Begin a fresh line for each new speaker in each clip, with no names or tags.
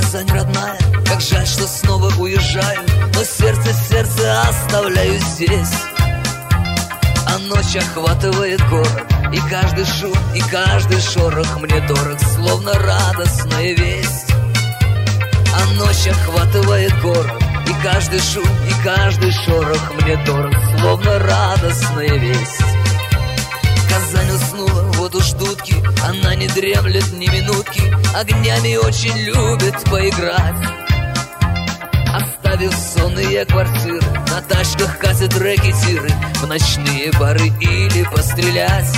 Казань родная, как жаль, что снова уезжаю, но сердце оставляю здесь. А ночь охватывает город, и каждый шум, и каждый шорох мне дорог, словно радостная весть. А ночь охватывает город, и каждый шум, и каждый шорох мне дорог, словно радостная весть. Казань уснула, вот уж дудки, она не дремлет ни минутки, огнями очень любит поиграть. Оставив сонные квартиры, на тачках катят рэкетиры в ночные бары или пострелять.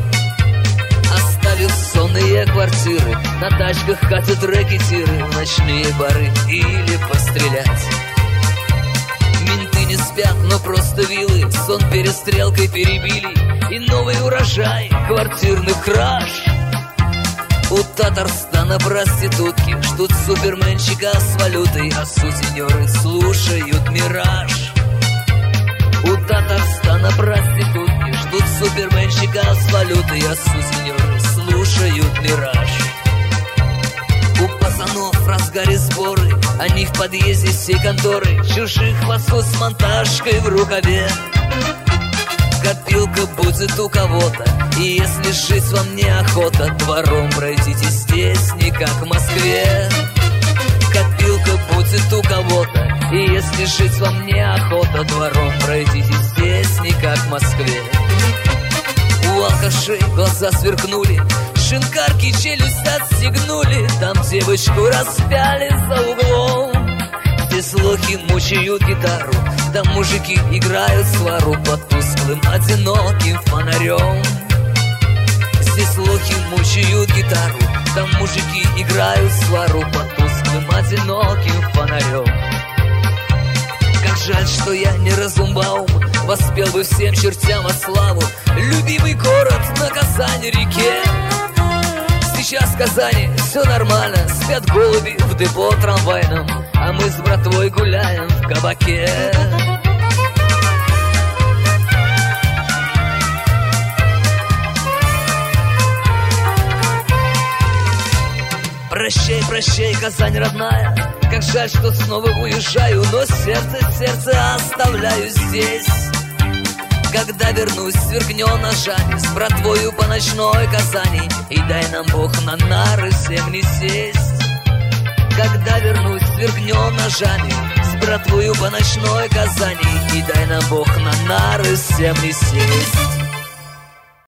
Оставив сонные квартиры, на тачках катят рэкетиры в ночные бары или пострелять. Менты не спят, но просто вилы сон перестрелкой перебили, и новый урожай квартирных краж. У Татарстана проститутки ждут суперменщика с валютой, а сутенеры слушают мираж. У Татарстана проститутки ждут суперменщика с валютой, а сутенеры слушают мираж. У пацанов в разгаре сборы, они в подъезде всей конторы чужих хвостов с монтажкой в рукаве. Копилка будет у кого-то, и если жить вам неохота, двором пройдите здесь, не как в Москве. Копилка будет у кого-то, и если жить вам неохота, двором пройдите здесь, не как в Москве. У алкашей глаза сверкнули, шинкарки челюсть отстегнули, там девочку распяли за углом. Здесь лохи мучают гитару, там мужики играют свару под тусклым одиноким фонарем. Здесь лохи мучают гитару, там мужики играют свару под тусклым одиноким фонарем. Как жаль, что я не Разумбаум, воспел бы всем чертям во славу любимый город на Казань-реке. Сейчас в Казани все нормально, спят голуби в депо трамвайном, а мы с братвой гуляем в кабаке. Прощай, прощай, Казань родная, как жаль, что снова уезжаю, но сердце оставляю здесь. Когда вернусь, сверкнем ножами с братвою по ночной Казани, и дай нам Бог на нары всем не сесть. Когда вернусь, сверкнем ножами с братвою по ночной Казани, и дай нам Бог на нары всем не сесть.